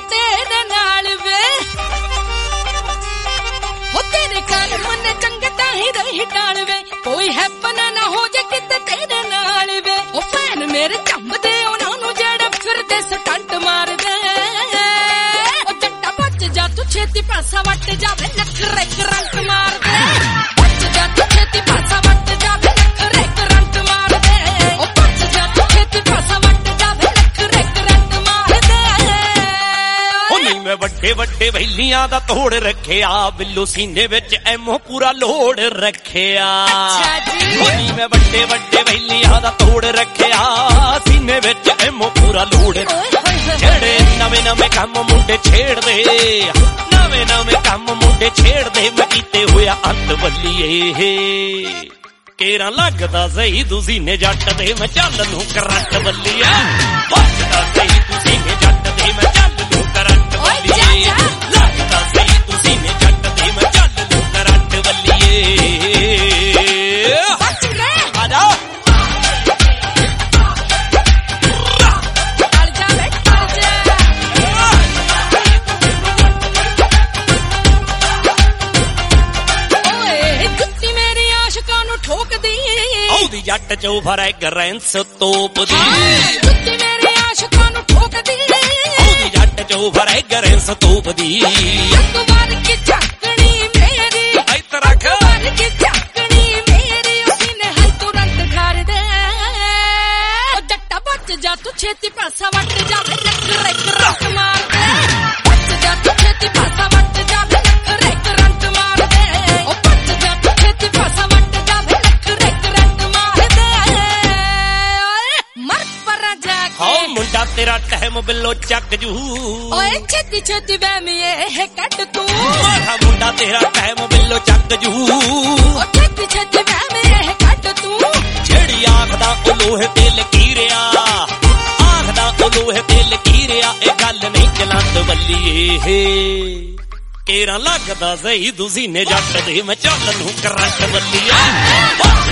तेरे नाल वे हो तेरे काल मन चंगे ताही रही टाल वे कोई हैपन ना हो जे किते तेरे नाल वे ओ फैन मेरे चंबदे उन्हां नूं जेड़े फिरदे स्टंट मारदे ओ जट्टा बच जा तू छेती पासा वट जावे नखरे करंट मारदे बच जा तू छेती पासा वट जावे नखरे करंट मारदे ओ बच जा तू छेती पासा वट जावे नखरे करंट मारदे ओ नी मैं ਵੱਡੇ ਵੱਡੇ ਵੈਲੀਆਂ ਦਾ ਤੋੜ ਰੱਖਿਆ ਬਿੱਲੂ ਸੀਨੇ ਵਿੱਚ ਐਮੋ ਪੂਰਾ ਲੋੜ ਰੱਖਿਆ ਅੱਛਾ ਜੀ ਓ ਨੀ ਮੈਂ ਵੱਡੇ ਵੱਡੇ ਵੈਲੀਆਂ ਦਾ ਤੋੜ ਰੱਖਿਆ ਸੀਨੇ ਵਿੱਚ ਐਮੋ ਪੂਰਾ ਲੋੜ ਜਿਹੜੇ ਨਵੇਂ ਨਵੇਂ ਕੰਮ ਮੁੰਡੇ ਛੇੜਦੇ ਨਵੇਂ ਨਵੇਂ ਕੰਮ ਮੁੰਡੇ ਛੇੜਦੇ ਮੈਂ ਕੀਤੇ ਹੋਇਆ ਅੰਤ ਬੱਲੀਏ ਕੇਰਾਂ ਲੱਗਦਾ ਸਹੀ ਤੁਸੀਂ ਨੇ ਜੱਟ ਦੇ ਮੈਂ ਚੱਲ ਨੂੰ ਕਰੰਟ ਬੱਲੀਏ ਵੱਜਦਾ ਸਹੀ ਤੁਸੀਂ ਨੇ ਜੱਟ ਦੇ ਮੈਂ ਚੱਲ ਨੂੰ ਕਰੰਟ ਬੱਲੀਏ ਲੱਗਦਾ ਸਹੀ ਤੁਸੀਂ ਨੇ ਜੱਟ ਦੇ ਮੈਂ ਚੱਲ ਨੂੰ ਕਰੰਟ ਬੱਲੀਏ ਬਚ ਰੇ ਆ ਜਾ ਟਲ ਜਾ ਵੇ ਟਲ ਜਾ ਓਏ ਜੁੱਤੀ ਮੇਰੀ ਆਸ਼ਿਕਾਂ ਨੂੰ ਠੋਕਦੀ ਆਉਦੀ ਜੱਟ ਚੋਂ ਫਰੈਗਰੈਂਸ ਤੋਪਦੀ ਜੁੱਤੀ ਮੇਰੀ ਆਸ਼ਿਕਾਂ ਨੂੰ ਠੋਕਦੀ ਆਉਦੀ ਜੱਟ ਚੋਂ ਫਰੈਗਰੈਂਸ ਤੋਪਦੀ ਇੱਕ ਵਾਰ ਕੀ ਝੱਕਣੀ ਮੇਰੀ ਇੱਥੇ ਰੱਖ ਵਾਰ ਕੀ ਝੱਕਣੀ ਮੇਰੀ ਉਸੀ ਨੇ ਹੈ ਤੁਰੰਤ ਘਰ ਦੇ ਉਹ ਜੱਟਾ ਬਚ ਜਾ ਤੂੰ ਛੇਤੀ ਪਾਸਾ ਵੱਟ ਜਾਵੇ ਨਖਰੇ ਕਰੰਟ ਮਾਰ ਦੇ ਬਚ ਜਾ ਤੂੰ ਛੇਤੀ ਪਾਸਾ ਵੱਟ ਜਾਵੇ ਨਖਰੇ ਕਰੰਟ ਮਾਰ ਦੇ ਉਹ ਬਚ ਜਾ ਤੂੰ ਛੇਤੀ ਪਾਸਾ ਵੱਟ ਜਾਵੇ ਨਖਰੇ ਕਰੰਟ ਮਾਰ ਦੇ ਮਰ ਪਰਾਂ ਜਾ ਹਾਂ ਕੇ ਮੁੰਡਾ ਤੇਰਾ ਟਹਿਮ ਬਿੱਲੋ ਚੱਕ ਜੂ ਓਏ ਛੇਤੀ ਛੇਤੀ ਵਹਿਮ ਇਹ ਕੱਢ ਤੂੰ ਮਾਹਾ ਮੁੰਡਾ ਤੇਰਾ ਟਹਿਮ ਬਿੱਲੋ ਚੱਕ ਜੂ ਉਹ ਛੇਤੀ ਛੇਤੀ ਵਹਿਮ ਇਹ ਕੱਢ ਤੂੰ ਜਿਹੜੀ ਆਖਦਾ ਉਹ ਲੋਹੇ ਤੇ ਲਕੀਰਿਆ ਆਖਦਾ ਉਹ ਲੋਹੇ ਤੇ ਲਕੀਰਿਆ ਇਹ ਗੱਲ ਨਹੀਂ ਚਲੰਦ ਬੱਲੀਏ ਕੇਰਾਂ ਲੱਗਦਾ ਸਹੀ ਤੁਸੀਂ ਨੇ ਜੱਟ ਦੇ ਮੈਂ ਚੱਲ ਨੂੰ ਕਰੰਟ ਬੱਲੀਏ